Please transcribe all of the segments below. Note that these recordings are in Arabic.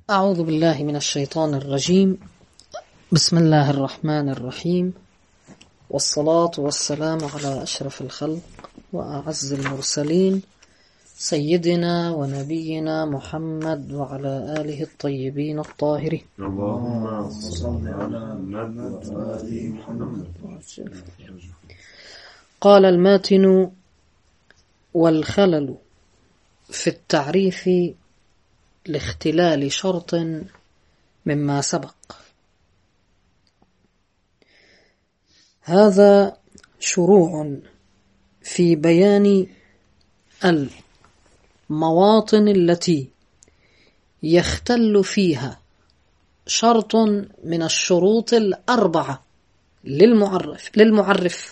أعوذ بالله من الشيطان الرجيم. بسم الله الرحمن الرحيم، والصلاة والسلام على أشرف الخلق وأعز المرسلين سيدنا ونبينا محمد وعلى آله الطيبين الطاهرين. اللهم صل على محمد وآل محمد. قال الماتن: والخلل في التعريف لاختلال شرط مما سبق. هذا شروع في بيان المواطن التي يختل فيها شرط من الشروط الأربعة للمعرف،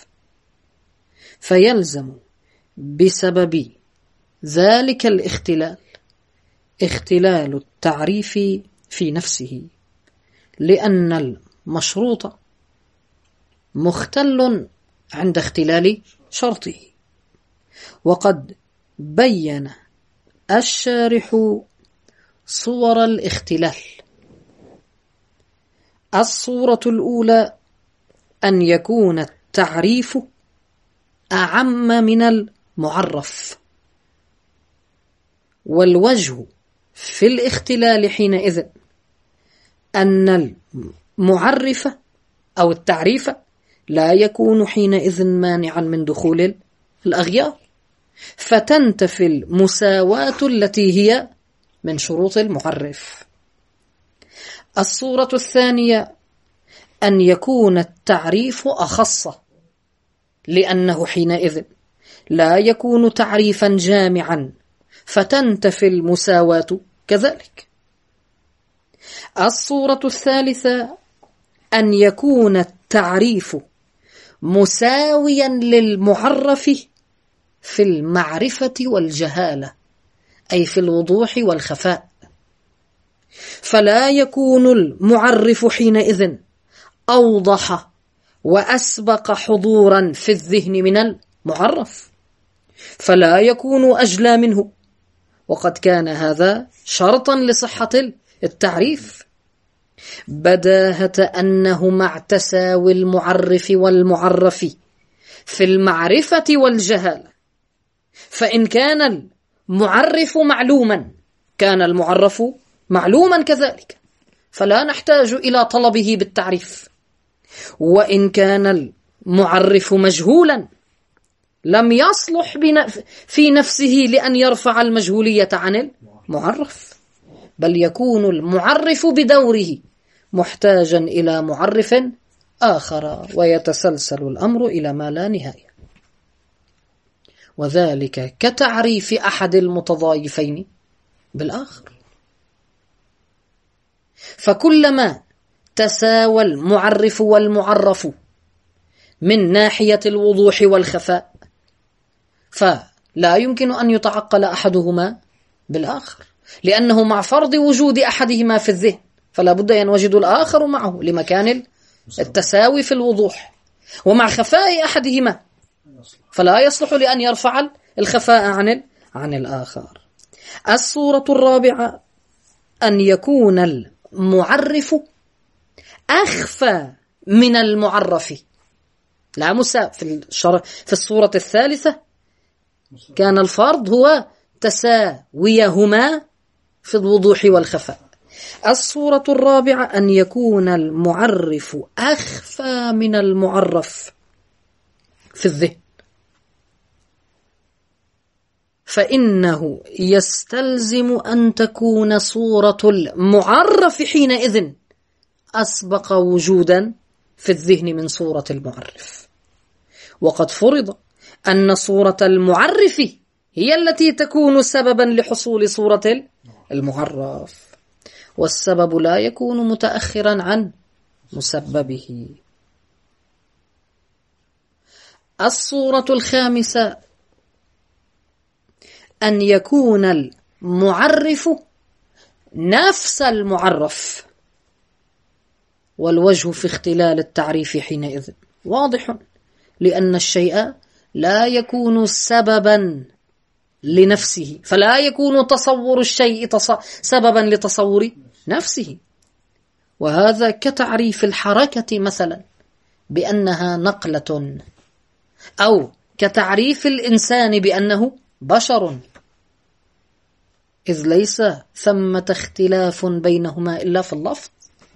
فيلزم بسبب ذلك الاختلال اختلال التعريف في نفسه، لأن المشروط مختل عند اختلال شرطه. وقد بين الشارح صور الاختلال. الصورة الأولى أن يكون التعريف أعم من المعرف، والوجه في الاختلال حينئذ أن المعرف أو التعريف لا يكون حينئذ مانعا من دخول الأغيار، فتنتفي المساواة التي هي من شروط المعرف. الصورة الثانية أن يكون التعريف أخص، لأنه حينئذ لا يكون تعريفا جامعا، فتنتفي المساواة كذلك. الصورة الثالثة أن يكون التعريف مساويا للمعرف في المعرفة والجهالة، أي في الوضوح والخفاء، فلا يكون المعرف حينئذ أوضح وأسبق حضورا في الذهن من المعرف، فلا يكون أجلى منه، وقد كان هذا شرطا لصحة التعريف، بداهة أنه مع تساوي المعرف والمعرف في المعرفة والجهالة، فإن كان المعرف معلوما كان المعرف معلوما كذلك، فلا نحتاج إلى طلبه بالتعريف. وإن كان المعرف مجهولا لم يصلح في نفسه لأن يرفع المجهولية عن المعرف، بل يكون المعرف بدوره محتاجا إلى معرف آخر، ويتسلسل الأمر إلى ما لا نهاية. وذلك كتعريف أحد المتضايفين بالآخر، فكلما تساوى المعرف والمعرف من ناحية الوضوح والخفاء فلا يمكن أن يتعقل أحدهما بالآخر، لأنه مع فرض وجود أحدهما في الذهن فلا بد ينوجد الآخر معه لمكان التساوي في الوضوح، ومع خفاء أحدهما فلا يصلح لأن يرفع الخفاء عن الآخر. الصورة الرابعة أن يكون المعرف أخفى من المعرف، لا مساء في الصورة الثالثة كان الفرض هو تساويهما في الوضوح والخفاء. الصورة الرابعة أن يكون المعرف أخفى من المعرف في الذهن، فإنه يستلزم أن تكون صورة المعرف حينئذ أسبق وجودا في الذهن من صورة المعرف. وقد فرض أن صورة المعرف هي التي تكون سببا لحصول صورة المعرف، والسبب لا يكون متأخرا عن مسببه. الصورة الخامسة أن يكون المعرف نفس المعرف، والوجه في اختلال التعريف حينئذ واضح، لأن الشيء لا يكون سببا لنفسه، فلا يكون تصور الشيء سببا لتصور نفسه. وهذا كتعريف الحركة مثلا بأنها نقلة، أو كتعريف الإنسان بأنه بشر، إذ ليس ثمة اختلاف بينهما إلا في اللفظ.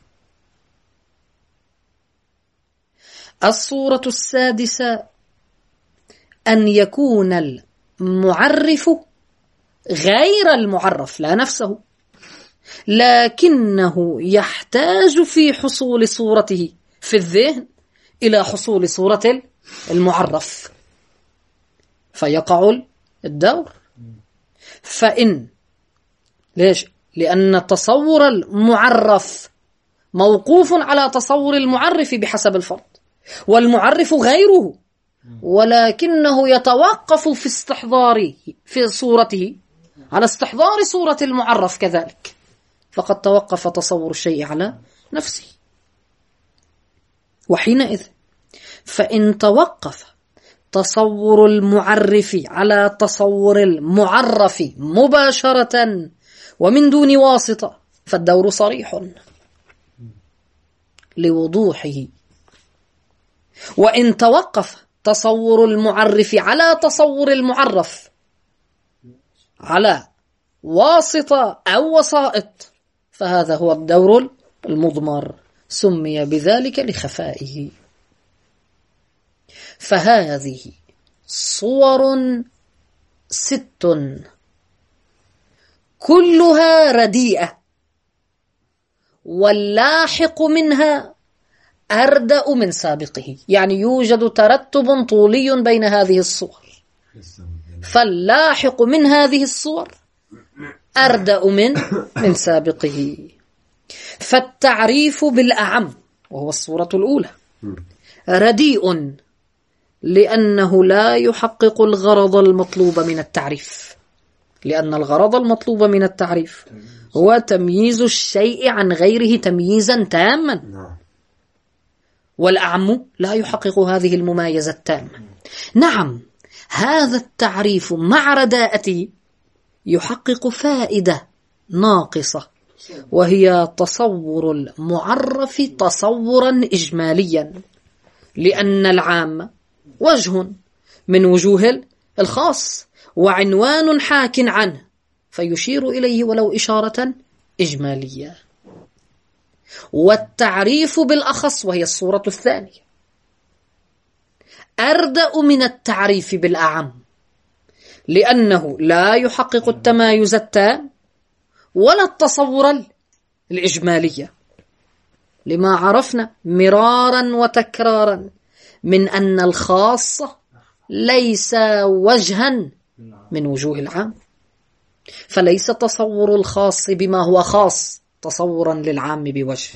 الصورة السادسة أن يكون المعرف غير المعرف، لا نفسه، لكنه يحتاج في حصول صورته في الذهن إلى حصول صورة المعرف، فيقع الدور. فإن ليش؟ لأن تصور المعرف موقوف على تصور المعرف بحسب الفرد، والمعرف غيره، ولكنه يتوقف في استحضاره في صورته على استحضار صورة المعرف كذلك، فقد توقف تصور الشيء على نفسه. وحينئذ فإن توقف تصور المعرف على تصور المعرف مباشرة ومن دون واسطة فالدور صريح لوضوحه. وإن توقف تصور المعرف على تصور المعرف على واسطة أو وسائط فهذا هو الدور المضمر، سمي بذلك لخفائه. فهذه صور 6 كلها رديئة، واللاحق منها أردأ من سابقه، يعني يوجد ترتب طولي بين هذه الصور، فاللاحق من هذه الصور أردأ من سابقه. فالتعريف بالأعم وهو الصورة الأولى رديء، لأنه لا يحقق الغرض المطلوب من التعريف، لأن الغرض المطلوب من التعريف هو تمييز الشيء عن غيره تمييزا تاما، والأعم لا يحقق هذه الممايزة التامة. نعم، هذا التعريف مع رداءته يحقق فائدة ناقصة، وهي تصور المعرف تصورا إجماليا، لأن العام وجه من وجوه الخاص وعنوان حاك عنه، فيشير إليه ولو إشارة إجمالية. والتعريف بالأخص وهي الصورة الثانية أردأ من التعريف بالأعم، لأنه لا يحقق التمايز التام ولا التصور الإجمالية، لما عرفنا مرارا وتكرارا من أن الخاص ليس وجها من وجوه العام، فليس تصور الخاص بما هو خاص تصورا للعام بوجه.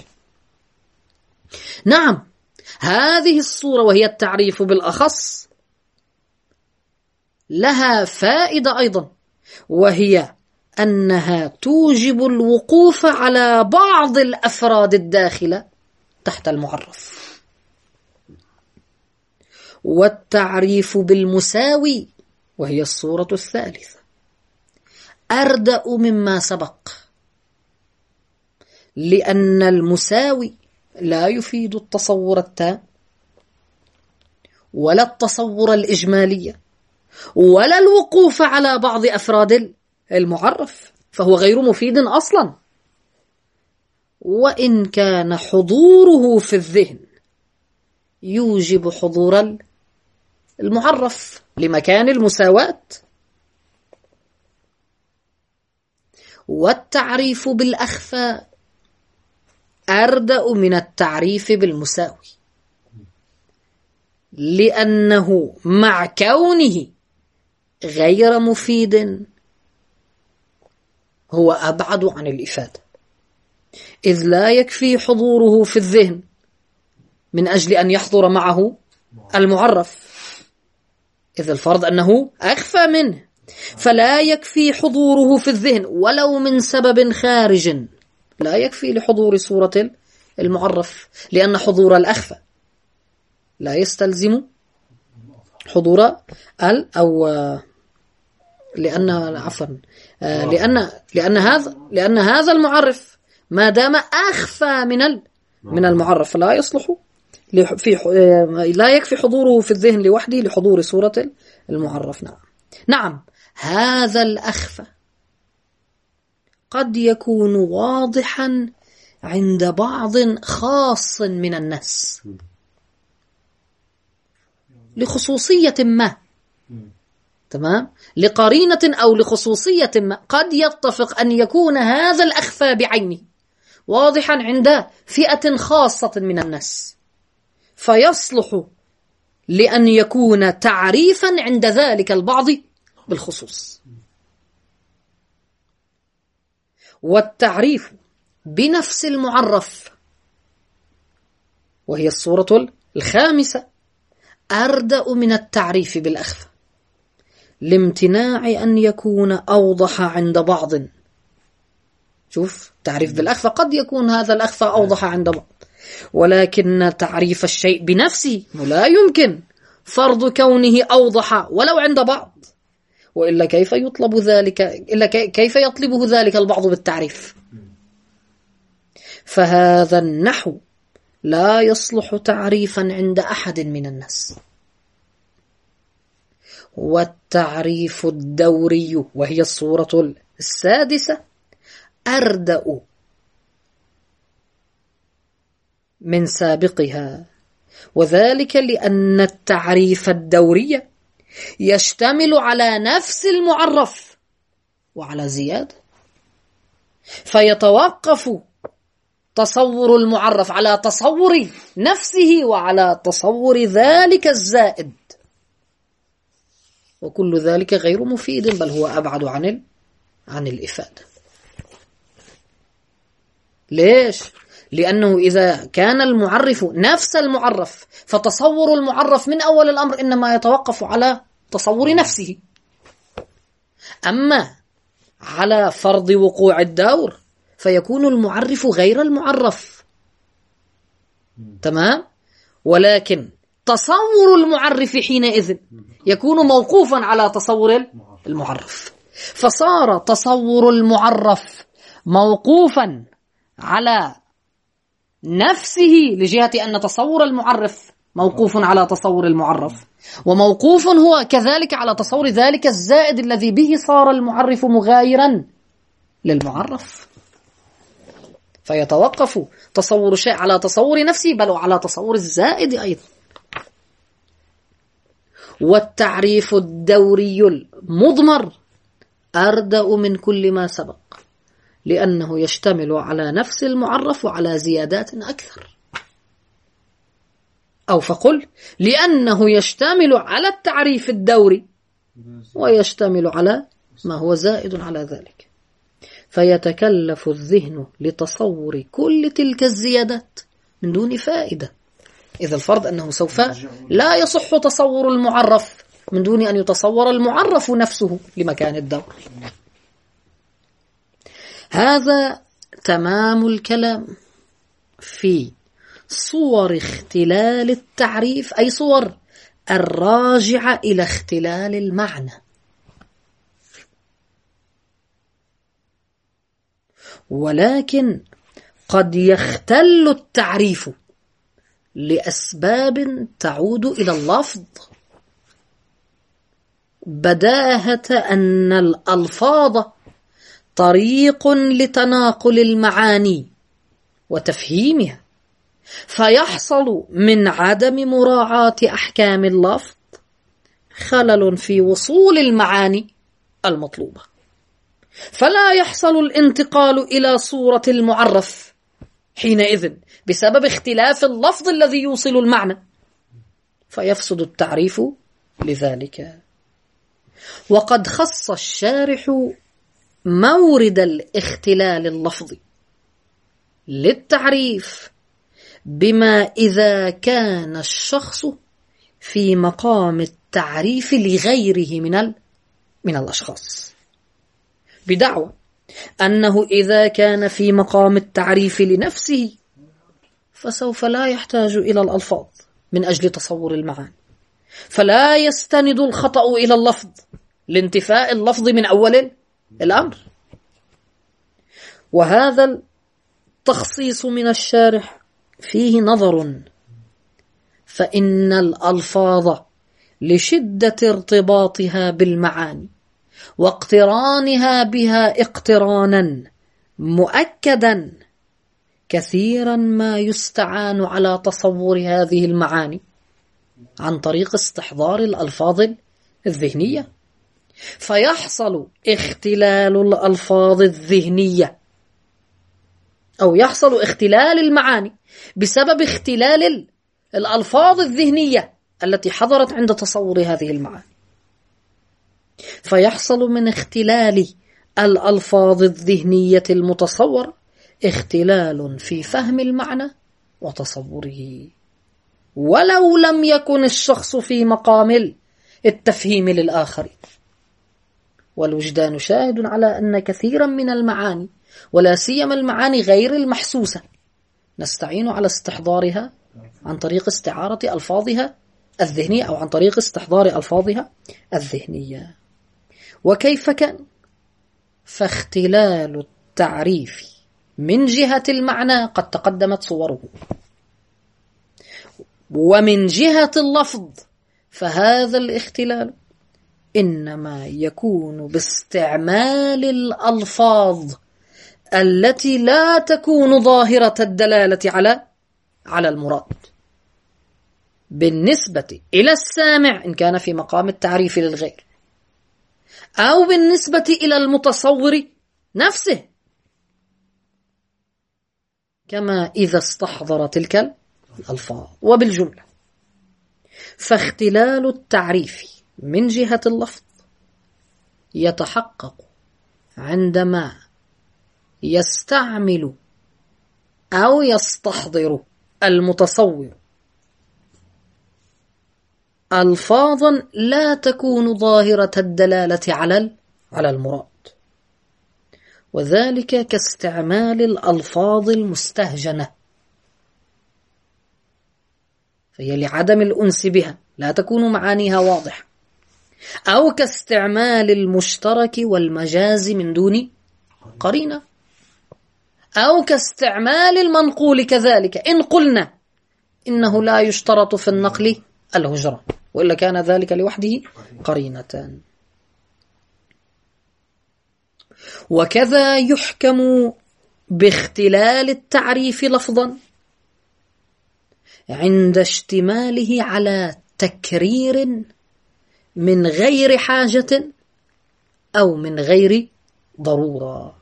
نعم، هذه الصورة وهي التعريف بالأخص لها فائدة أيضا، وهي أنها توجب الوقوف على بعض الأفراد الداخلة تحت المعرف. والتعريف بالمساوي وهي الصورة الثالثة أردأ مما سبق، لأن المساوي لا يفيد التصور التام ولا التصور الإجمالي ولا الوقوف على بعض أفراد المعرف، فهو غير مفيد أصلا، وإن كان حضوره في الذهن يوجب حضور المعرف لمكان المساواة. والتعريف بالأخفى أردأ من التعريف بالمساوي، لأنه مع كونه غير مفيد هو أبعد عن الإفادة، إذ لا يكفي حضوره في الذهن من أجل أن يحضر معه المعرف، إذ الفرض أنه أخفى منه، فلا يكفي حضوره في الذهن ولو من سبب خارج، لا يكفي لحضور صورة المعرف، لأن حضور الأخفى لا يستلزم حضور لأن هذا المعرف ما دام أخفى من المعرف، لا يصلح لا يكفي حضوره في الذهن لوحده لحضور صورة المعرف. نعم هذا الأخفى قد يكون واضحا عند بعض خاص من الناس لخصوصية ما، تمام، لقرينة أو لخصوصية ما، قد يتفق أن يكون هذا الأخفى بعينه واضحا عند فئة خاصة من الناس، فيصلح لأن يكون تعريفا عند ذلك البعض بالخصوص. والتعريف بنفس المعرف، وهي الصورة الخامسة، أردأ من التعريف بالأخفى لامتناع أن يكون أوضح عند بعض. شوف، تعريف بالأخفى قد يكون هذا الأخفى أوضح عند بعض، ولكن تعريف الشيء بنفسه لا يمكن فرض كونه أوضح ولو عند بعض، وإلا كيف يطلب ذلك، إلا كيف يطلبه ذلك البعض بالتعريف؟ فهذا النحو لا يصلح تعريفا عند أحد من الناس. والتعريف الدوري، وهي الصورة السادسة، أردأ من سابقها، وذلك لأن التعريف الدوري يشتمل على نفس المعرف وعلى زيادة، فيتوقف تصور المعرف على تصور نفسه وعلى تصور ذلك الزائد، وكل ذلك غير مفيد، بل هو أبعد عن الإفادة. ليش؟ لأنه إذا كان المعرف نفس المعرف فتصور المعرف من أول الأمر إنما يتوقف على تصور نفسه، أما على فرض وقوع الدور فيكون المعرف غير المعرف، تمام؟ ولكن تصور المعرف حينئذ يكون موقوفا على تصور المعرف، فصار تصور المعرف موقوفا على نفسه لجهة أن تصور المعرف موقوف على تصور المعرف، وموقوف هو كذلك على تصور ذلك الزائد الذي به صار المعرف مغايرا للمعرف، فيتوقف تصور شيء على تصور نفسه بل وعلى تصور الزائد أيضا. والتعريف الدوري المضمر أردأ من كل ما سبق، لأنه يشتمل على نفس المعرف وعلى زيادات أكثر، أو فقل لأنه يشتمل على التعريف الدوري ويشتمل على ما هو زائد على ذلك، فيتكلف الذهن لتصور كل تلك الزيادات من دون فائدة، إذا الفرض أنه سوف لا يصح تصور المعرف من دون أن يتصور المعرف نفسه لمكان الدور. هذا تمام الكلام في صور اختلال التعريف، أي صور الراجعة إلى اختلال المعنى. ولكن قد يختل التعريف لأسباب تعود إلى اللفظ، بداهة أن الألفاظ طريق لتناقل المعاني وتفهيمها، فيحصل من عدم مراعاة أحكام اللفظ خلل في وصول المعاني المطلوبة، فلا يحصل الانتقال إلى صورة المعرف حينئذ بسبب اختلاف اللفظ الذي يوصل المعنى، فيفسد التعريف لذلك. وقد خص الشارح مورد الاختلال اللفظي للتعريف بما إذا كان الشخص في مقام التعريف لغيره من الأشخاص، بدعوى أنه إذا كان في مقام التعريف لنفسه فسوف لا يحتاج إلى الألفاظ من أجل تصور المعاني، فلا يستند الخطأ إلى اللفظ لانتفاء اللفظ من أول الأمر. وهذا التخصيص من الشارح فيه نظر، فإن الألفاظ لشدة ارتباطها بالمعاني واقترانها بها اقترانا مؤكدا كثيرا ما يستعان على تصور هذه المعاني عن طريق استحضار الألفاظ الذهنية، فيحصل اختلال الألفاظ الذهنية أو يحصل اختلال المعاني بسبب اختلال الألفاظ الذهنية التي حضرت عند تصور هذه المعاني، فيحصل من اختلال الألفاظ الذهنية المتصور اختلال في فهم المعنى وتصوره، ولو لم يكن الشخص في مقام التفهيم للآخر. والوجدان شاهد على أن كثيرا من المعاني ولا سيما المعاني غير المحسوسة نستعين على استحضارها عن طريق استعارة ألفاظها الذهنية أو عن طريق استحضار ألفاظها الذهنية. وكيف كان؟ فاختلال التعريف من جهة المعنى قد تقدمت صوره، ومن جهة اللفظ فهذا الاختلال إنما يكون باستعمال الألفاظ التي لا تكون ظاهرة الدلالة على المراد بالنسبة إلى السامع إن كان في مقام التعريف للغير، أو بالنسبة إلى المتصور نفسه كما إذا استحضر تلك الألفاظ. وبالجملة فاختلال التعريف من جهة اللفظ يتحقق عندما يستعمل أو يستحضر المتصور ألفاظا لا تكون ظاهرة الدلالة على المراد، وذلك كاستعمال الألفاظ المستهجنة، فهي لعدم الأنس بها لا تكون معانيها واضحة، أو كاستعمال المشترك والمجاز من دون قرينة، أو كاستعمال المنقول كذلك إن قلنا إنه لا يشترط في النقل الهجرة وإلا كان ذلك لوحده قرينة. وكذا يحكم باختلال التعريف لفظا عند اشتماله على تكرير من غير حاجة أو من غير ضرورة.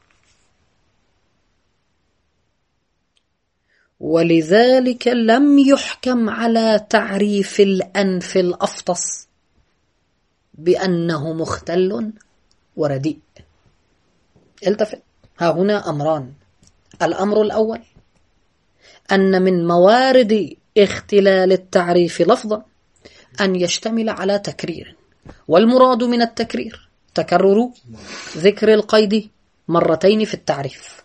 ولذلك لم يحكم على تعريف الأنف الأفطس بأنه مختل ورديء. التفت، ها هنا أمران. الأمر الأول أن من موارد اختلال التعريف لفظا أن يشتمل على تكرير، والمراد من التكرير تكرر ذكر القيد مرتين في التعريف،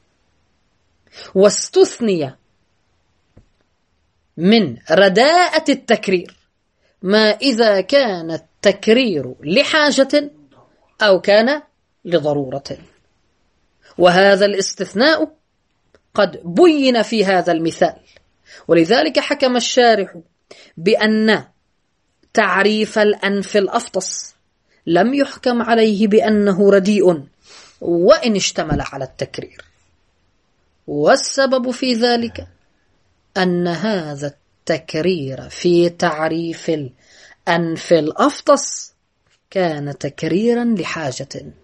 واستثني من رداءة التكرير ما إذا كان التكرير لحاجة أو كان لضرورة، وهذا الاستثناء قد بين في هذا المثال. ولذلك حكم الشارح بأن تعريف الأنف الأفطس لم يحكم عليه بأنه رديء وإن اشتمل على التكرير، والسبب في ذلك أن هذا التكرير في تعريف الأنف الأفطس كان تكريرا لحاجة.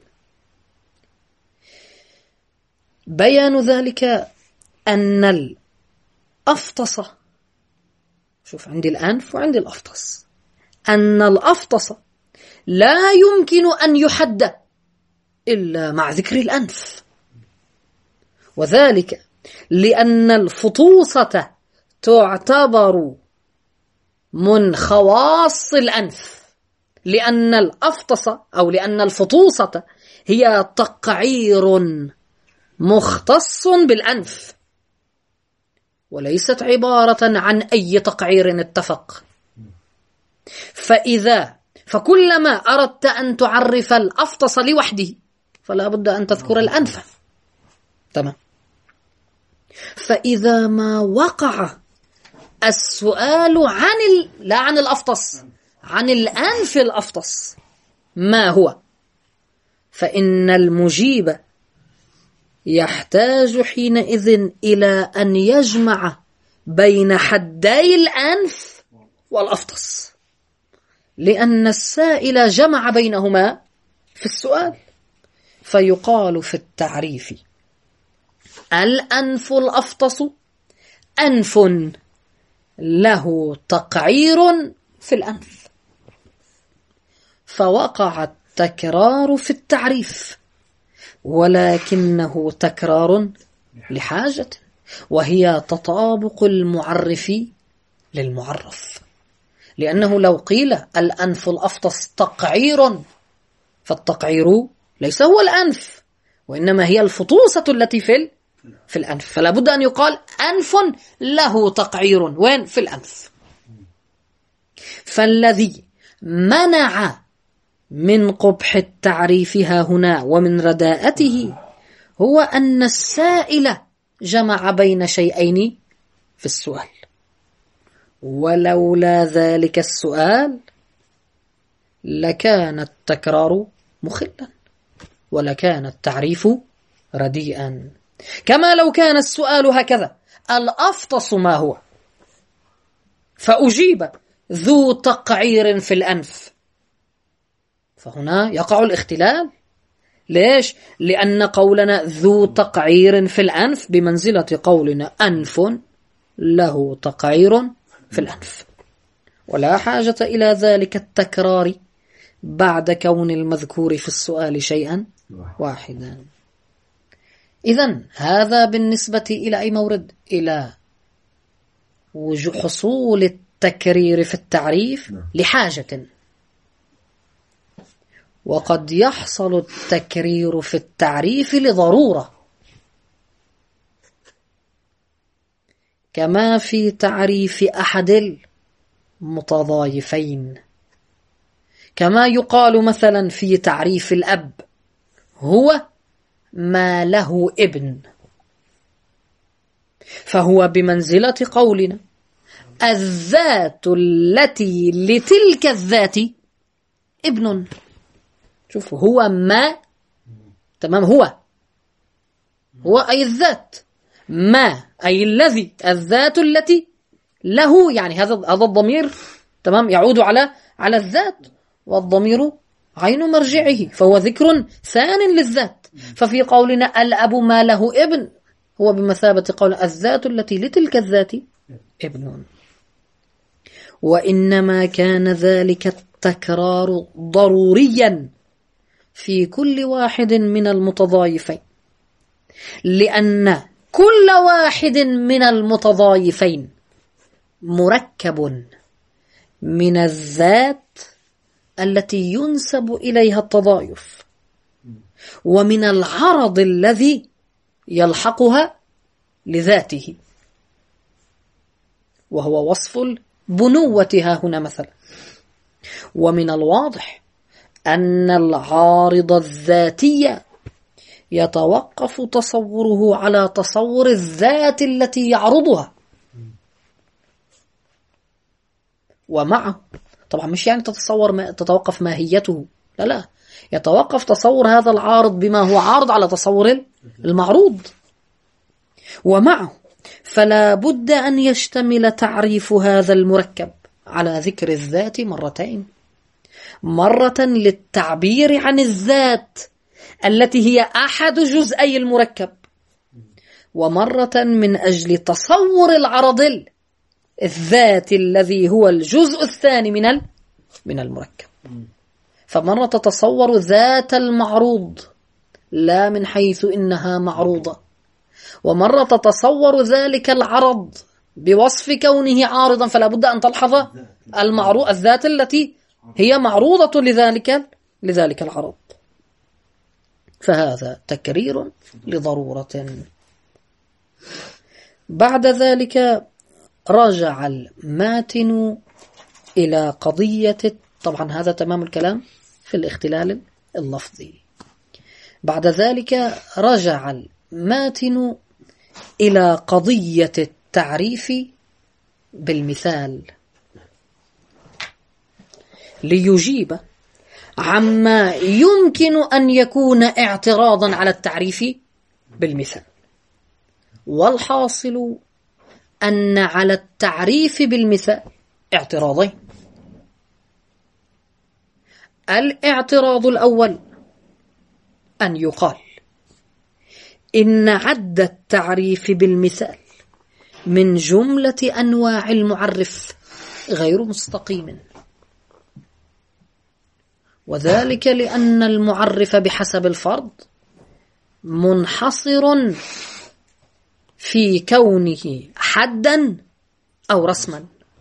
بيان ذلك أن الأفطس، شوف عندي الأنف وعندي الأفطس، أن الأفطس لا يمكن أن يحد إلا مع ذكر الأنف، وذلك لأن الفطوسة تعتبر من خواص الأنف، لأن الأفطس أو لأن الفطوسة هي تقعير مختص بالأنف وليست عبارة عن أي تقعير اتفق. فكلما أردت أن تعرف الأفطس لوحده فلا بد أن تذكر الأنف. تمام. فإذا ما وقع السؤال لا عن الأفطس، عن الأنف الأفطس ما هو، فإن المجيب يحتاج حينئذ إلى أن يجمع بين حدي الأنف والأفطس، لأن السائل جمع بينهما في السؤال. فيقال في التعريف: الأنف الأفطس أنف له تقعير في الأنف. فوقع التكرار في التعريف، ولكنه تكرار لحاجة، وهي تطابق المعرف للمعرف. لأنه لو قيل الأنف الأفطس تقعير، فالتقعير ليس هو الأنف، وإنما هي الفطوسة التي في الأنف، فلا بد أن يقال أنف له تقعير وين؟ في الأنف. فالذي منع من قبح التعريف هنا ومن رداءته هو أن السائل جمع بين شيئين في السؤال، ولولا ذلك السؤال لكان التكرار مخلا، ولكان التعريف رديئا. كما لو كان السؤال هكذا: الأفطس ما هو؟ فأجيب: ذو تقعير في الأنف، فهنا يقع الاختلال. ليش؟ لأن قولنا ذو تقعير في الأنف بمنزلة قولنا أنف له تقعير في الأنف، ولا حاجة إلى ذلك التكرار بعد كون المذكور في السؤال شيئا واحدا. إذن هذا بالنسبة إلى أي مورد؟ إلى حصول التكرير في التعريف لحاجة. وقد يحصل التكرير في التعريف لضرورة، كما في تعريف أحد المتضايفين، كما يقال مثلا في تعريف الأب: هو ما له ابن، فهو بمنزلة قولنا الذات التي لتلك الذات ابن. شوف، هو ما، تمام، هو أي الذات، ما أي الذي، الذات التي له، يعني هذا الضمير، تمام، يعود على الذات، والضمير عين مرجعه، فهو ذكر ثان للذات. ففي قولنا الأب ما له ابن هو بمثابة قول الذات التي لتلك الذات ابن. وإنما كان ذلك التكرار ضروريا في كل واحد من المتضايفين، لأن كل واحد من المتضايفين مركب من الذات التي ينسب إليها التضايف، ومن العرض الذي يلحقها لذاته، وهو وصف البنوة هنا مثلا. ومن الواضح أن العارض الذاتي يتوقف تصوره على تصور الذات التي يعرضها، ومعه طبعا مش يعني تتوقف ماهيته، لا، يتوقف تصور هذا العارض بما هو عارض على تصور المعروض. ومعه فلا بد أن يشتمل تعريف هذا المركب على ذكر الذات مرتين: مرة للتعبير عن الذات التي هي أحد جزئي المركب، ومرة من أجل تصور العرض الذات الذي هو الجزء الثاني من المركب. فمرة تتصور ذات المعروض لا من حيث إنها معروضة، ومرة تتصور ذلك العرض بوصف كونه عارضا، فلا بد أن تلحظ الذات التي هي معروضة لذلك العرض. فهذا تكرير لضرورة. بعد ذلك رجع الماتن إلى قضية، طبعا هذا تمام الكلام في الاختلال اللفظي. بعد ذلك رجع الماتن إلى قضية التعريف بالمثال ليجيب عما يمكن أن يكون اعتراضا على التعريف بالمثال. والحاصل أن على التعريف بالمثال اعتراضين. الاعتراض الأول أن يقال إن عد التعريف بالمثال من جملة أنواع المعرف غير مستقيم، وذلك لأن المعرف بحسب الفرض منحصر في كونه حدا أو رسما،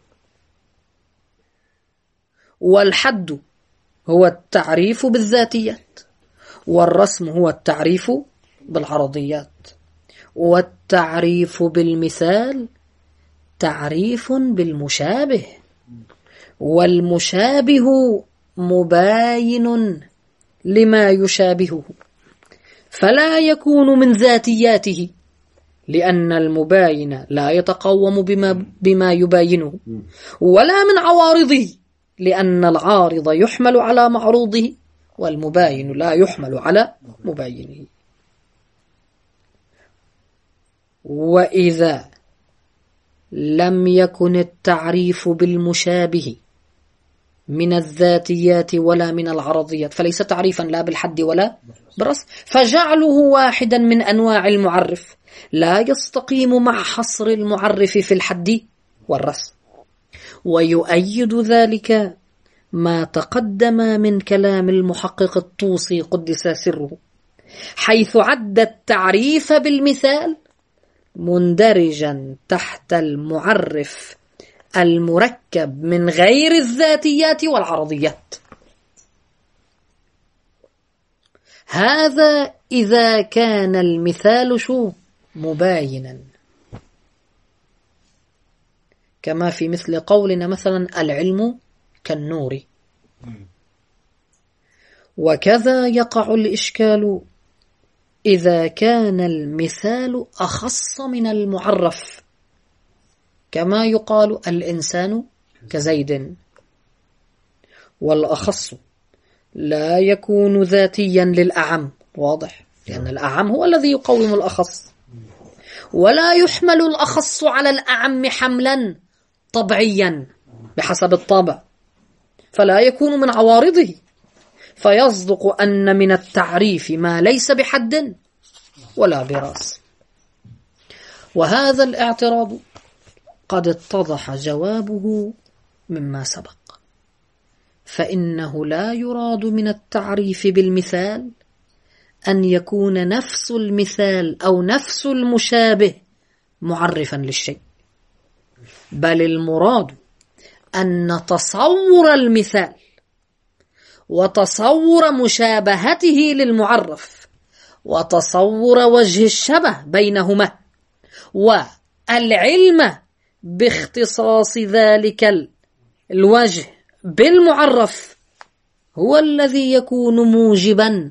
والحد هو التعريف بالذاتيات، والرسم هو التعريف بالعرضيات، والتعريف بالمثال تعريف بالمشابه، والمشابه مباين لما يشابهه، فلا يكون من ذاتياته لأن المباين لا يتقوم بما يباينه، ولا من عوارضه لأن العارض يحمل على معروضه، والمباين لا يحمل على مباينه. وإذا لم يكن التعريف بالمشابه من الذاتيات ولا من العرضيات فليس تعريفا لا بالحد ولا بالرسم، فجعله واحدا من أنواع المعرف لا يستقيم مع حصر المعرف في الحد والرسم. ويؤيد ذلك ما تقدم من كلام المحقق الطوسي قدس سره، حيث عد التعريف بالمثال مندرجا تحت المعرف المركب من غير الذاتيات والعرضيات. هذا إذا كان المثال مباينا، كما في مثل قولنا مثلا العلم كالنور. وكذا يقع الإشكال إذا كان المثال أخص من المعرف، كما يقال الإنسان كزيد، والأخص لا يكون ذاتيا للأعم، واضح، لأن الأعم هو الذي يقوم الأخص، ولا يحمل الأخص على الأعم حملا طبعيا بحسب الطابع، فلا يكون من عوارضه، فيصدق أن من التعريف ما ليس بحد ولا براس. وهذا الاعتراض قد اتضح جوابه مما سبق، فإنه لا يراد من التعريف بالمثال أن يكون نفس المثال أو نفس المشابه معرفا للشيء، بل المراد أن تصور المثال وتصور مشابهته للمعرف وتصور وجه الشبه بينهما والعلم باختصاص ذلك الوجه بالمعرف هو الذي يكون موجبا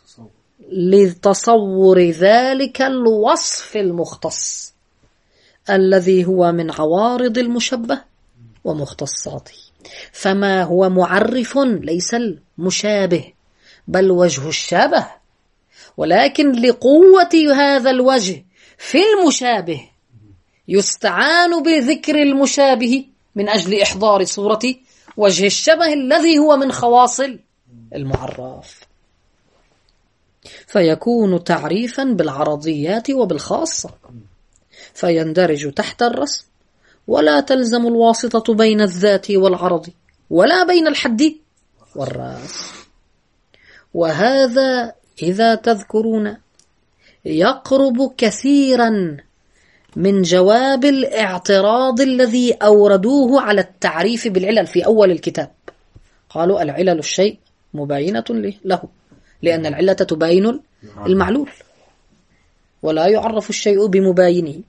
لتصور ذلك الوصف المختص الذي هو من عوارض المشبه ومختصاته. فما هو معرف ليس المشابه بل وجه الشبه، ولكن لقوة هذا الوجه في المشابه يستعان بذكر المشابه من أجل إحضار صورة وجه الشبه الذي هو من خواص المعرف، فيكون تعريفا بالعرضيات وبالخاصة، فيندرج تحت الرسم، ولا تلزم الواسطة بين الذات والعرض ولا بين الحد والراس. وهذا إذا تذكرون يقرب كثيرا من جواب الاعتراض الذي أوردوه على التعريف بالعلل في أول الكتاب. قالوا العلل الشيء مباينة له، لأن العلة تباين المعلول، ولا يعرف الشيء بمباينه.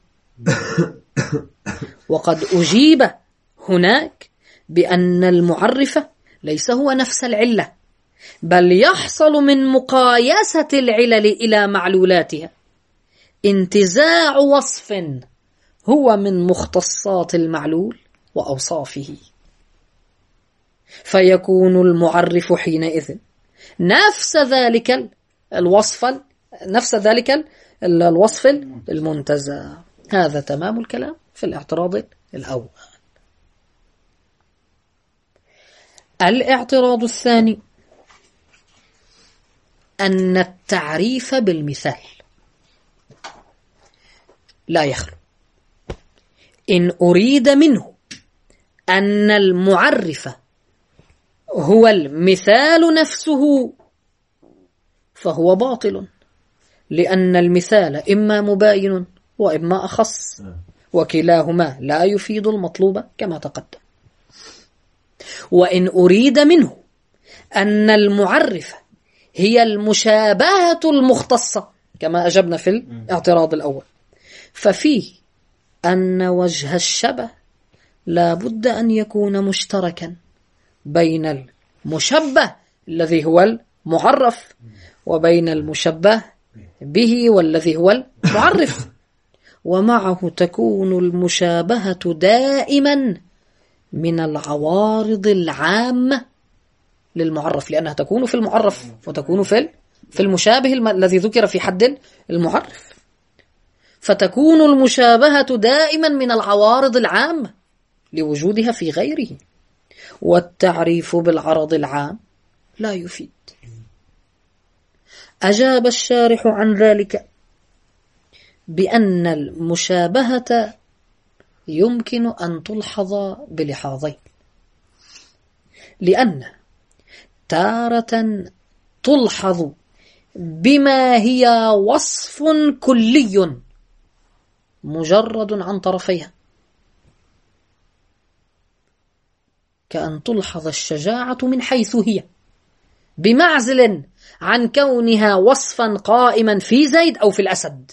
وقد أجيب هناك بأن المعرف ليس هو نفس العلة، بل يحصل من مقايسة العلل إلى معلولاتها انتزاع وصف هو من مختصات المعلول وأوصافه، فيكون المعرف حينئذ نفس ذلك الوصف المنتزع. هذا تمام الكلام في الاعتراض الأول. الاعتراض الثاني أن التعريف بالمثال لا يخلو إن أريد منه أن المعرف هو المثال نفسه فهو باطل، لأن المثال إما مباين وإما أخص، وكلاهما لا يفيد المطلوب كما تقدم. وإن أريد منه أن المعرف هي المشابهة المختصة كما أجبنا في الاعتراض الأول، ففيه أن وجه الشبه لا بد أن يكون مشتركا بين المشبه الذي هو المعرف وبين المشبه به والذي هو المعرف، ومعه تكون المشابهة دائما من العوارض العامة للمعرف، لأنها تكون في المعرف وتكون في المشابه الذي ذكر في حد المعرف، فتكون المشابهة دائما من العوارض العامة لوجودها في غيره، والتعريف بالعرض العام لا يفيد. أجاب الشارح عن ذلك بأن المشابهة يمكن أن تلحظ بلحاظين، لأن تارة تلحظ بما هي وصف كلي مجرد عن طرفيها، كأن تلحظ الشجاعة من حيث هي بمعزل عن كونها وصفا قائما في زيد أو في الأسد،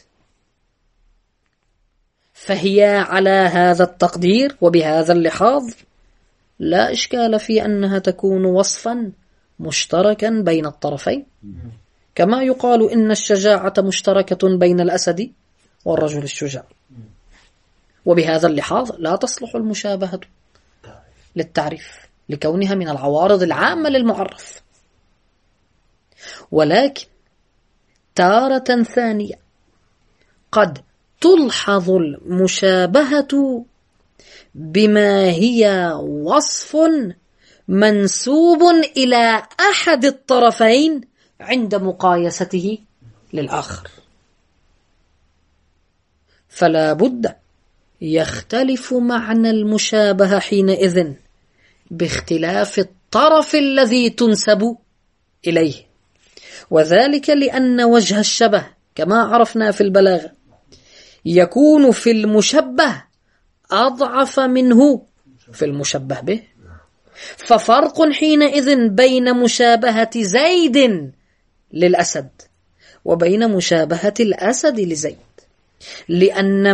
فهي على هذا التقدير وبهذا اللحاظ لا إشكال في أنها تكون وصفا مشتركا بين الطرفين، كما يقال إن الشجاعة مشتركة بين الأسد والرجل الشجاع، وبهذا اللحاظ لا تصلح المشابهة للتعريف لكونها من العوارض العامة للمعرف. ولكن تارة ثانية قد تلحظ المشابهة بما هي وصف منسوب إلى أحد الطرفين عند مقايسته للآخر، فلا بد يختلف معنى المشابهة حينئذ باختلاف الطرف الذي تنسب إليه، وذلك لأن وجه الشبه كما عرفنا في البلاغة يكون في المشبه أضعف منه في المشبه به، ففرق حينئذ بين مشابهة زيد للأسد وبين مشابهة الأسد لزيد، لأن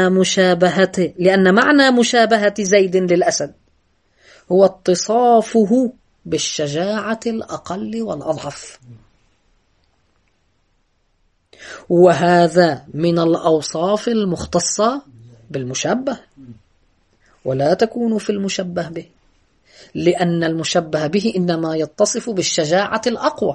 معنى مشابهة زيد للأسد هو اتصافه بالشجاعة الأقل والأضعف، وهذا من الأوصاف المختصة بالمشبه، ولا تكون في المشبه به، لأن المشبه به إنما يتصف بالشجاعة الأقوى،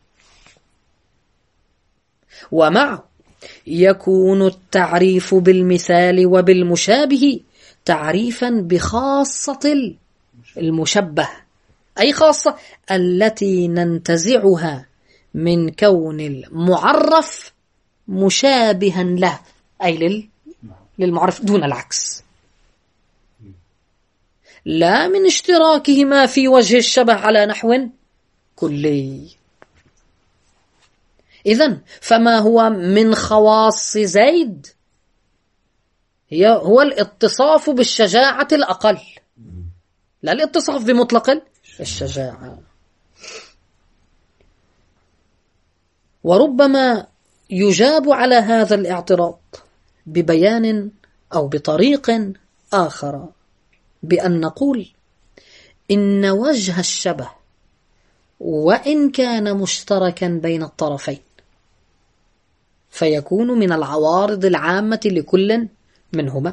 ومعه يكون التعريف بالمثال وبالمشابه تعريفا بخاصة المشبه، أي خاصة التي ننتزعها من كون المعرف مشابها له، أي للمعرف دون العكس، لا من اشتراكهما في وجه الشبه على نحو كلي. إذن فما هو من خواص زيد هو الاتصاف بالشجاعة الأقل، لا الاتصاف بمطلق الشجاعة. وربما يجاب على هذا الاعتراض ببيان أو بطريق آخر، بأن نقول إن وجه الشبه وإن كان مشتركا بين الطرفين فيكون من العوارض العامة لكل منهما،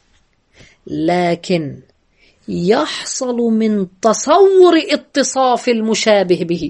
لكن يحصل من تصور اتصاف المشابه به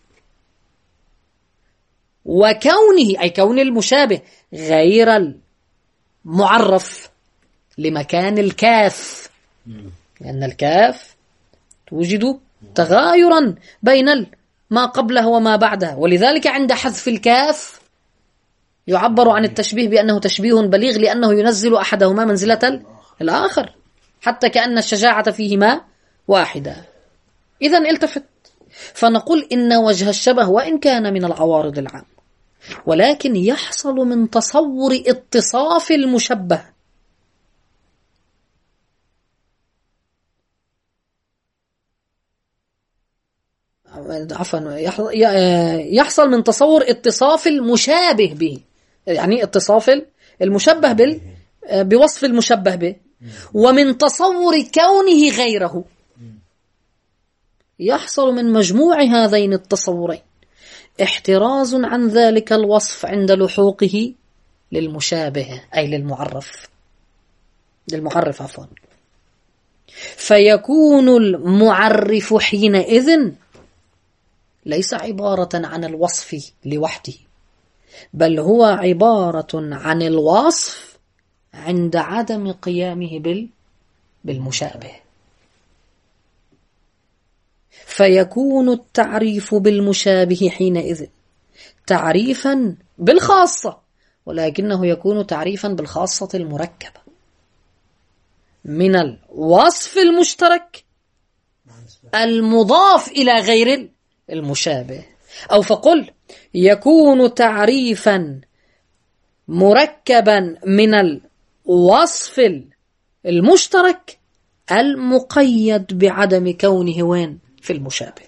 وكونه، أي كون المشابه غير المعرف لمكان الكاف، لأن الكاف توجد تغايرا بين ما قبله وما بعده، ولذلك عند حذف الكاف يعبر عن التشبيه بأنه تشبيه بليغ، لأنه ينزل أحدهما منزلة الآخر، حتى كأن الشجاعة فيهما واحدة. إذن التفت، فنقول إن وجه الشبه وإن كان من العوارض العامة، ولكن يحصل من تصور اتصاف المشبه يحصل من تصور اتصاف المشابه به، يعني اتصاف المشبه بوصف المشبه به، ومن تصور كونه غيره. يحصل من مجموع هذين التصورين احتراز عن ذلك الوصف عند لحوقه للمشابه، أي للمعرف عفوا، فيكون المعرف حينئذ ليس عبارة عن الوصف لوحده، بل هو عبارة عن الوصف عند عدم قيامه بالمشابه. فيكون التعريف بالمشابه حينئذ تعريفا بالخاصة، ولكنه يكون تعريفا بالخاصة المركبة من الوصف المشترك المضاف إلى غير المشابه، أو فقل يكون تعريفا مركبا من الوصف المشترك المقيد بعدم كونه وين في المشابه.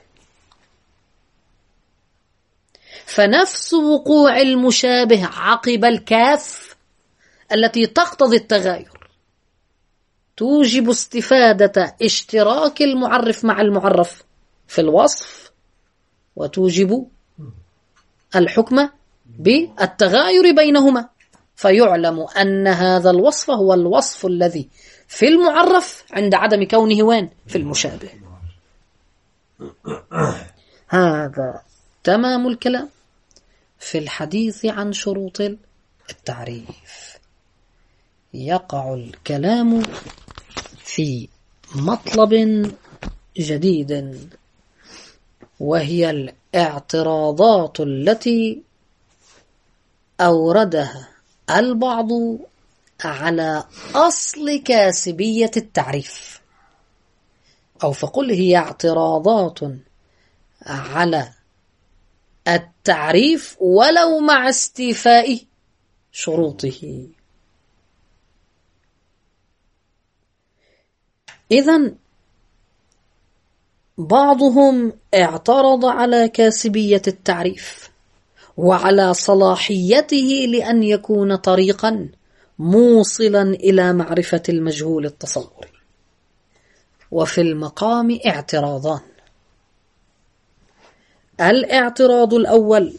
فنفس وقوع المشابه عقب الكاف التي تقتضي التغاير توجب استفادة اشتراك المعرف مع المعرف في الوصف، وتوجب الحكم بالتغاير بينهما، فيعلم أن هذا الوصف هو الوصف الذي في المعرف عند عدم كونه وين في المشابه. هذا تمام الكلام في الحديث عن شروط التعريف. يقع الكلام في مطلب جديد، وهي الاعتراضات التي أوردها البعض على أصل كاسبية التعريف، أو فقل هي اعتراضات على التعريف ولو مع استيفاء شروطه. إذن بعضهم اعترض على كاسبية التعريف وعلى صلاحيته لأن يكون طريقا موصلا إلى معرفة المجهول التصوري. وفي المقام اعتراضان. الاعتراض الأول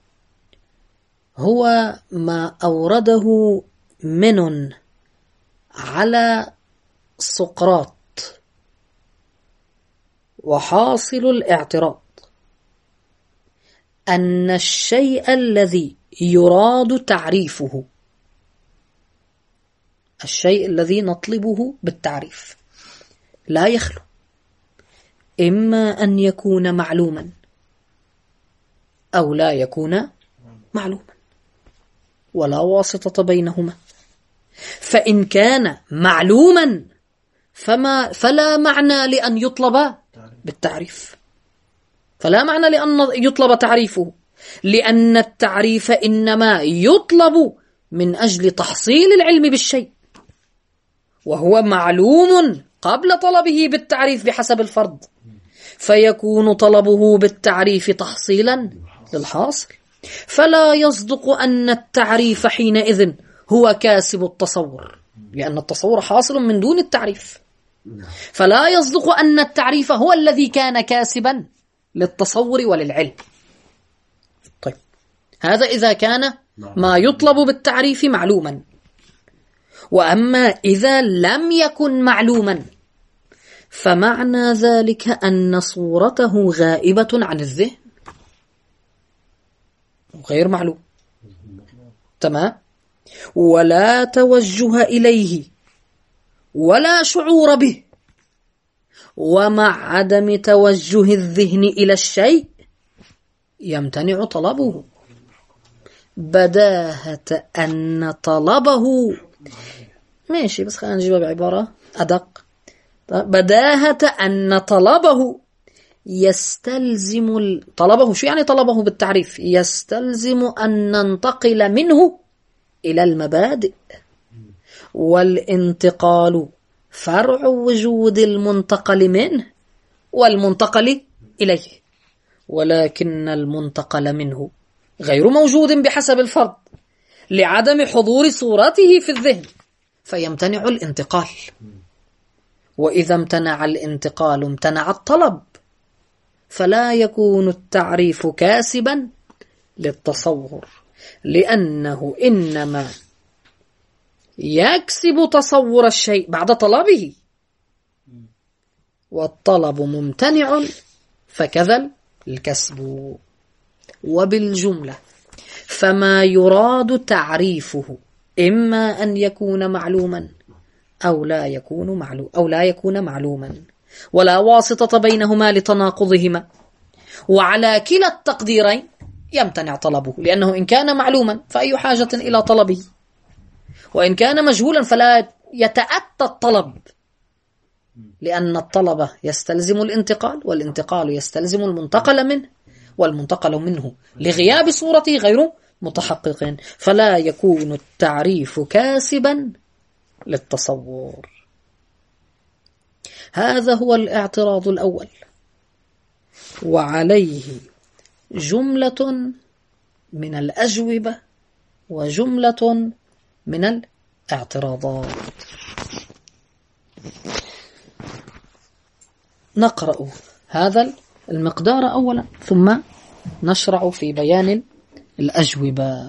هو ما أورده منن على سقراط، وحاصل الاعتراض أن الشيء الذي يراد تعريفه، الشيء الذي نطلبه بالتعريف، لا يخلو إما أن يكون معلوما أو لا يكون معلوما، ولا واسطة بينهما. فإن كان معلوما فلا معنى لأن يطلب بالتعريف، فلا معنى لأن يطلب تعريفه، لأن التعريف إنما يطلب من أجل تحصيل العلم بالشيء، وهو معلوم قبل طلبه بالتعريف بحسب الفرض، فيكون طلبه بالتعريف تحصيلا للحاصل. فلا يصدق أن التعريف حينئذ هو كاسب التصور، لأن التصور حاصل من دون التعريف، فلا يصدق أن التعريف هو الذي كان كاسبا للتصور وللعلم. طيب، هذا إذا كان ما يطلب بالتعريف معلوما. وأما إذا لم يكن معلوما فمعنى ذلك أن صورته غائبة عن الذهن غير معلوم، تمام، ولا توجه إليه ولا شعور به. ومع عدم توجه الذهن إلى الشيء يمتنع طلبه. بداهة أن طلبه ماشي، بس خلينا نجيبها بعبارة أدق. بداهة أن طلبه يستلزم طلبه. شو يعني طلبه بالتعريف؟ يستلزم أن ننتقل منه إلى المبادئ، والانتقال فرع وجود المنتقل منه والمنتقل إليه، ولكن المنتقل منه غير موجود بحسب الفرض لعدم حضور صورته في الذهن، فيمتنع الانتقال. وإذا امتنع الانتقال امتنع الطلب، فلا يكون التعريف كاسبا للتصور، لأنه إنما يكسب تصور الشيء بعد طلبه، والطلب ممتنع فكذا الكسب. وبالجملة فما يراد تعريفه إما أن يكون معلوما أو لا يكون معلوما، ولا واسطة بينهما لتناقضهما، وعلى كلا التقديرين يمتنع طلبه، لأنه إن كان معلوما فأي حاجة إلى طلبه، وإن كان مجهولا فلا يتأتى الطلب، لأن الطلب يستلزم الانتقال، والانتقال يستلزم المنتقل منه، والمنتقل منه لغياب صورته غير متحقق، فلا يكون التعريف كاسبا للتصور. هذا هو الاعتراض الأول، وعليه جملة من الأجوبة وجملة من الاعتراضات. نقرأ هذا المقدار أولا ثم نشرع في بيان الأجوبة.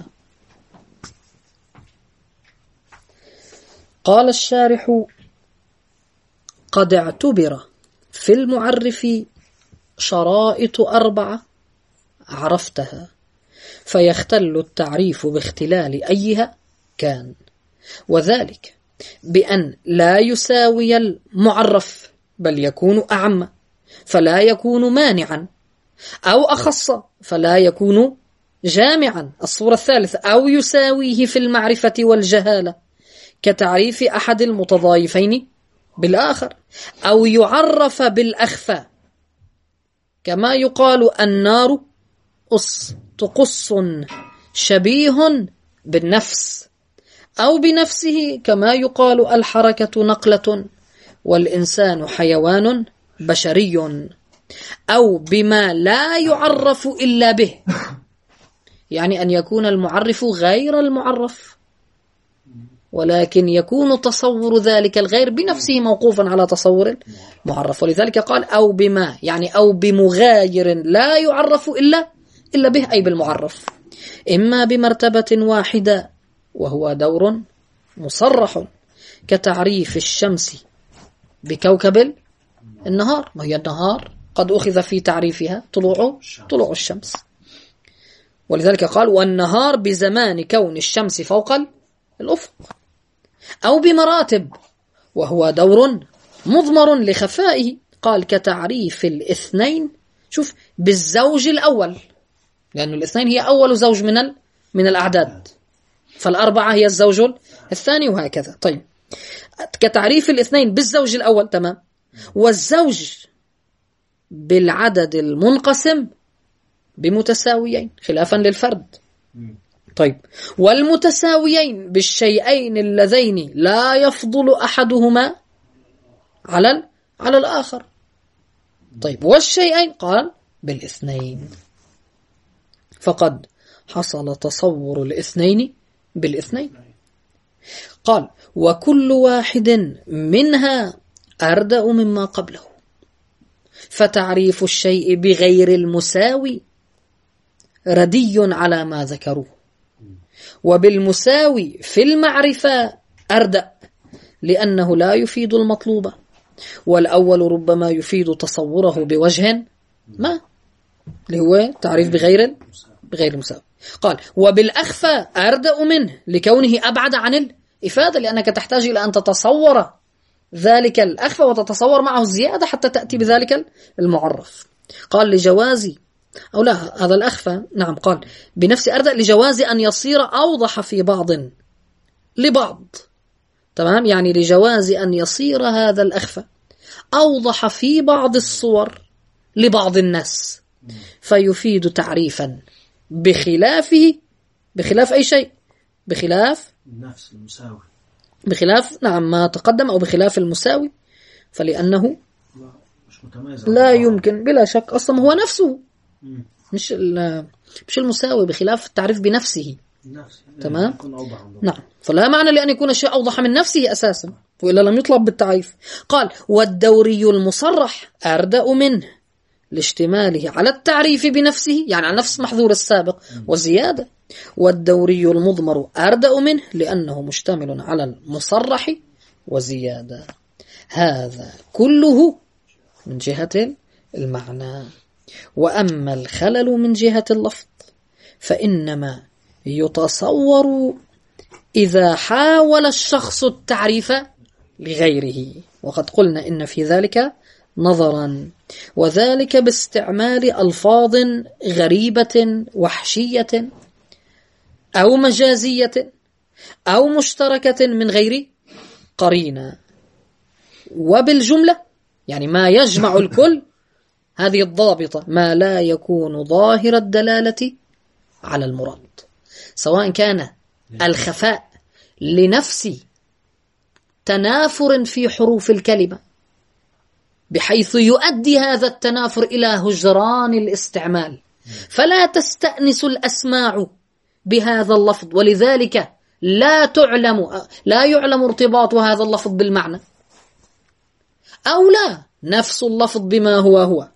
قال الشارح: قد اعتبر في المعرف شرائط 4 عرفتها، فيختل التعريف باختلال أيها كان، وذلك بأن لا يساوي المعرف بل يكون أعم فلا يكون مانعا، أو أخص فلا يكون جامعا. الصورة الثالثة: أو يساويه في المعرفة والجهالة كتعريف أحد المتضايفين بالآخر، أو يعرف بالأخفى كما يقال النار تقص شبيه بالنفس، أو بنفسه كما يقال الحركة نقلة والإنسان حيوان بشري، أو بما لا يعرف إلا به، يعني أن يكون المعرف غير المعرف، ولكن يكون تصور ذلك الغير بنفسه موقوفا على تصور المعرف. ولذلك قال أو بما، يعني أو بمغاير لا يعرف إلا به، أي بالمعرف، إما بمرتبة واحدة وهو دور مصرح كتعريف الشمس بكوكب النهار، وهي النهار قد أخذ في تعريفها طلوع الشمس، ولذلك قال والنهار بزمان كون الشمس فوق الأفق، أو بمراتب وهو دور مضمر لخفائه، قال كتعريف الاثنين، شوف، بالزوج الأول، لأن الاثنين هي أول زوج من الأعداد، فالأربعة هي الزوج الثاني، وهكذا. طيب، كتعريف الاثنين بالزوج الأول، تمام، والزوج بالعدد المنقسم بمتساويين خلافا للفرد. طيب، والمتساويين بالشيئين اللذين لا يفضل أحدهما على الآخر. طيب، والشيئين قال بالاثنين، فقد حصل تصور الاثنين بالاثنين. قال وكل واحد منها أردأ مما قبله، فتعريف الشيء بغير المساوي ردي على ما ذكروه، وبالمساوي في المعرفة أردأ لأنه لا يفيد المطلوب، والأول ربما يفيد تصوره بوجه ما اللي هو تعريف بغير المساوي. قال وبالأخفى أردأ منه لكونه أبعد عن الإفادة، لأنك تحتاج إلى أن تتصور ذلك الأخفى وتتصور معه الزيادة حتى تأتي بذلك المعرف. قال لجواز أو لا هذا الأخفى نعم قال بنفس أردأ لجواز أن يصير أوضح في بعض لبعض. تمام، يعني لجواز أن يصير هذا الأخفى أوضح في بعض الصور لبعض الناس، فيفيد تعريفا بخلافه، بخلاف أي شيء، بخلاف النفس المساوي، بخلاف نعم ما تقدم، أو بخلاف المساوي، فلأنه مش متميز لا يمكن بلا شك أصلا هو نفسه مش المساوي، بخلاف التعريف بنفسه. تمام، نعم، فلا معنى لأن يكون الشيء أوضح من نفسه أساسا وإلا لم يطلب بالتعريف. قال والدوري المصرح أردأ منه لاشتماله على التعريف بنفسه، يعني على نفس محذور السابق وزيادة. والدوري المضمر أردأ منه لأنه مشتمل على المصرح وزيادة. هذا كله من جهة المعنى. وأما الخلل من جهة اللفظ فإنما يتصور إذا حاول الشخص التعريف لغيره، وقد قلنا إن في ذلك نظرا، وذلك باستعمال ألفاظ غريبة وحشية أو مجازية أو مشتركة من غير قرينة. وبالجملة يعني ما يجمع الكل، هذه الضابطة ما لا يكون ظاهر الدلالة على المراد، سواء كان الخفاء لنفس تنافر في حروف الكلمة بحيث يؤدي هذا التنافر إلى هجران الاستعمال، فلا تستأنس الأسماع بهذا اللفظ، ولذلك لا يعلم ارتباط هذا اللفظ بالمعنى، أو لا نفس اللفظ بما هو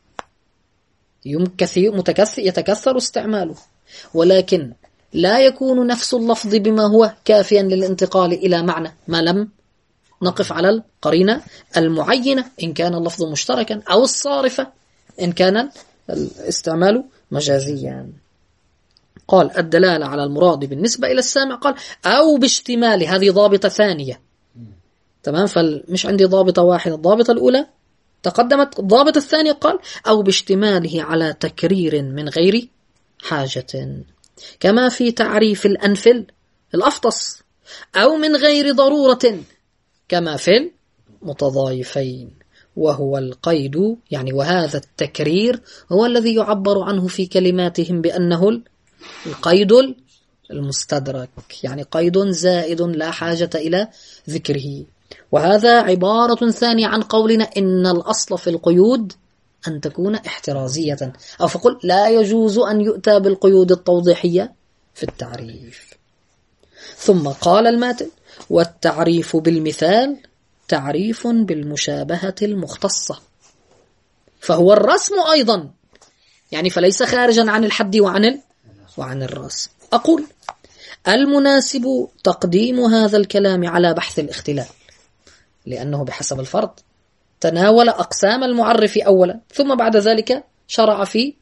يتكثر استعماله، ولكن لا يكون نفس اللفظ بما هو كافيا للانتقال إلى معنى ما لم نقف على القرينة المعينة إن كان اللفظ مشتركا، أو الصارفة إن كان الاستعمال مجازيا. قال الدلالة على المراد بالنسبة إلى السامع، قال أو باشتمال، هذه ضابطة ثانية. تمام، فمش عندي ضابطة واحدة، الضابطة الأولى تقدمت، الضابطة الثانية قال أو باشتماله على تكرير من غير حاجة، كما في تعريف الأنفل الأفطس، أو من غير ضرورة كما في المتضايفين، وهو القيد، يعني وهذا التكرير هو الذي يعبر عنه في كلماتهم بأنه القيد المستدرك، يعني قيد زائد لا حاجة إلى ذكره. وهذا عبارة ثانية عن قولنا إن الأصل في القيود أن تكون احترازية، أو فقل لا يجوز أن يؤتى بالقيود التوضيحية في التعريف. ثم قال الماتن والتعريف بالمثال تعريف بالمشابهة المختصة، فهو الرسم أيضا، يعني فليس خارجا عن الحد وعن الرسم. أقول المناسب تقديم هذا الكلام على بحث الاختلال، لأنه بحسب الفرض تناول أقسام المعرف أولا، ثم بعد ذلك شرع في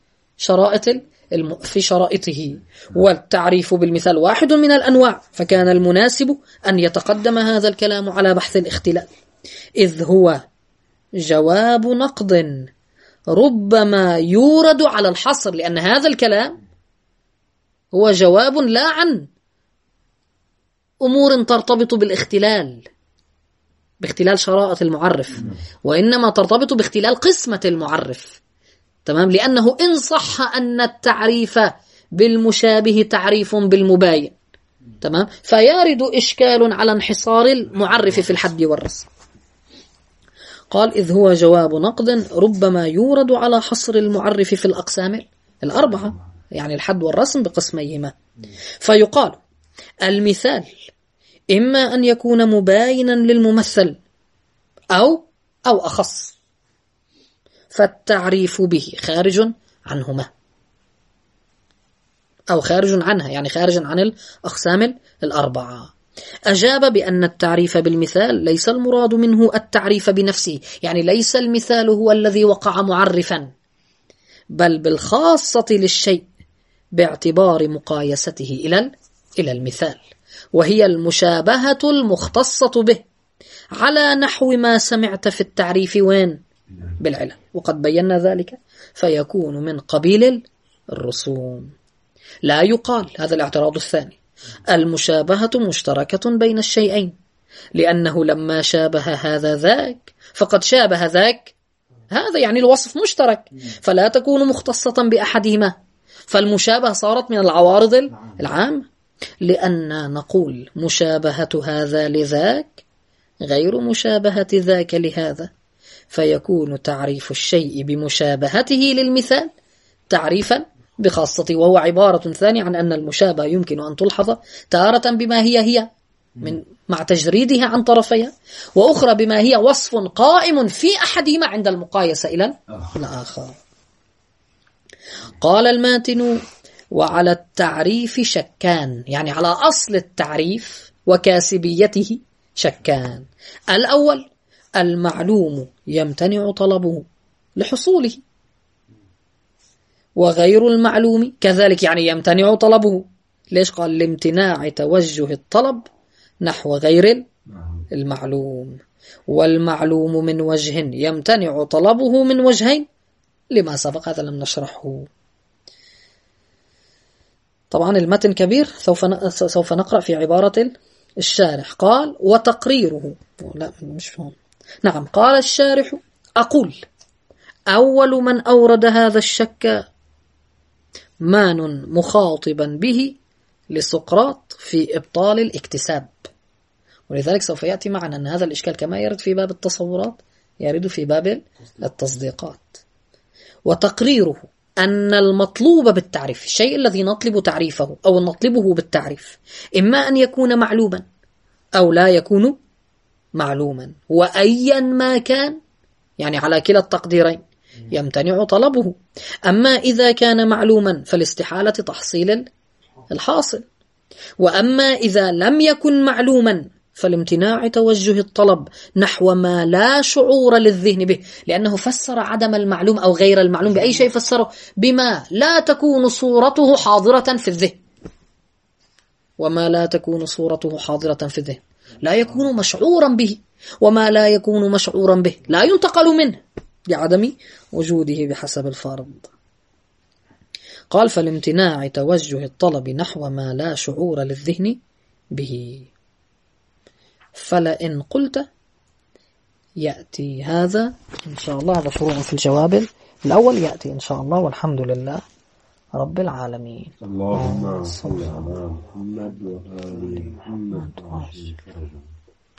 شرائطه، والتعريف بالمثال واحد من الأنواع، فكان المناسب أن يتقدم هذا الكلام على بحث الاختلال، إذ هو جواب نقد ربما يورد على الحصر، لأن هذا الكلام هو جواب لا عن أمور ترتبط باختلال شرائط المعرف، وإنما ترتبط باختلال قسمة المعرف. تمام، لأنه إن صح أن التعريف بالمشابه تعريف بالمباين، تمام، فيارد إشكال على انحصار المعرف في الحد والرسم. قال إذ هو جواب نقد ربما يورد على حصر المعرف في الأقسام الأربعة، يعني الحد والرسم بقسميهما، فيقال المثال إما أن يكون مباينا للممثل أو أخص، فالتعريف به خارج عنهما، أو خارج عنها، يعني خارج عن الأقسام الأربعة. أجاب بأن التعريف بالمثال ليس المراد منه التعريف بنفسه، يعني ليس المثال هو الذي وقع معرفا، بل بالخاصة للشيء باعتبار مقايسته إلى المثال، وهي المشابهة المختصة به على نحو ما سمعت في التعريف وين؟ بالعلل، وقد بينا ذلك، فيكون من قبيل الرسوم. لا يقال، هذا الاعتراض الثاني، المشابهة مشتركة بين الشيئين، لأنه لما شابه هذا ذاك فقد شابه ذاك هذا، يعني الوصف مشترك، فلا تكون مختصة بأحدهما، فالمشابهة صارت من العوارض العامة، لأن نقول مشابهة هذا لذاك غير مشابهة ذاك لهذا، فيكون تعريف الشيء بمشابهته للمثال تعريفا بخاصته، وهو عبارة ثانية عن أن المشابهة يمكن أن تلحظ تارة بما هي مع تجريدها عن طرفيها، وأخرى بما هي وصف قائم في أحدهما عند المقايسة إلى الآخر. قال الماتن: وعلى التعريف شكان، يعني على أصل التعريف وكاسبيته شكان. الأول المعلوم يمتنع طلبه لحصوله، وغير المعلوم كذلك، يعني يمتنع طلبه. ليش قال لامتناع توجه الطلب نحو غير المعلوم، والمعلوم من وجه يمتنع طلبه من وجهين لما سبق، هذا لم نشرحه. طبعا المتن كبير، سوف نقرأ في عبارة الشارح. قال: وتقريره، لا مش فهم. نعم، قال الشارح: أقول أول من أورد هذا الشك مان مخاطبا به لسقراط في إبطال الاكتساب، ولذلك سوف يأتي معنا أن هذا الإشكال كما يرد في باب التصورات يرد في باب التصديقات. وتقريره أن المطلوب بالتعريف، الشيء الذي نطلب تعريفه أو نطلبه بالتعريف، إما أن يكون معلوما أو لا يكون معلوما، وأيا ما كان، يعني على كلا التقديرين يمتنع طلبه. أما إذا كان معلوما فالاستحالة تحصيل الحاصل، وأما إذا لم يكن معلوما فالامتناع توجه الطلب نحو ما لا شعور للذهن به، لأنه فسر عدم المعلوم أو غير المعلوم بأي شيء فسره؟ بما لا تكون صورته حاضرة في الذهن، وما لا تكون صورته حاضرة في الذهن لا يكون مشعورا به، وما لا يكون مشعورا به لا ينتقل منه لعدم وجوده بحسب الفرض. قال: فالامتناع توجه الطلب نحو ما لا شعور للذهن به. فلئن قلت يأتي هذا إن شاء الله، هذا شروع في الجواب الأول يأتي إن شاء الله، والحمد لله رب العالمين. اللهم صل على محمد وآل محمد.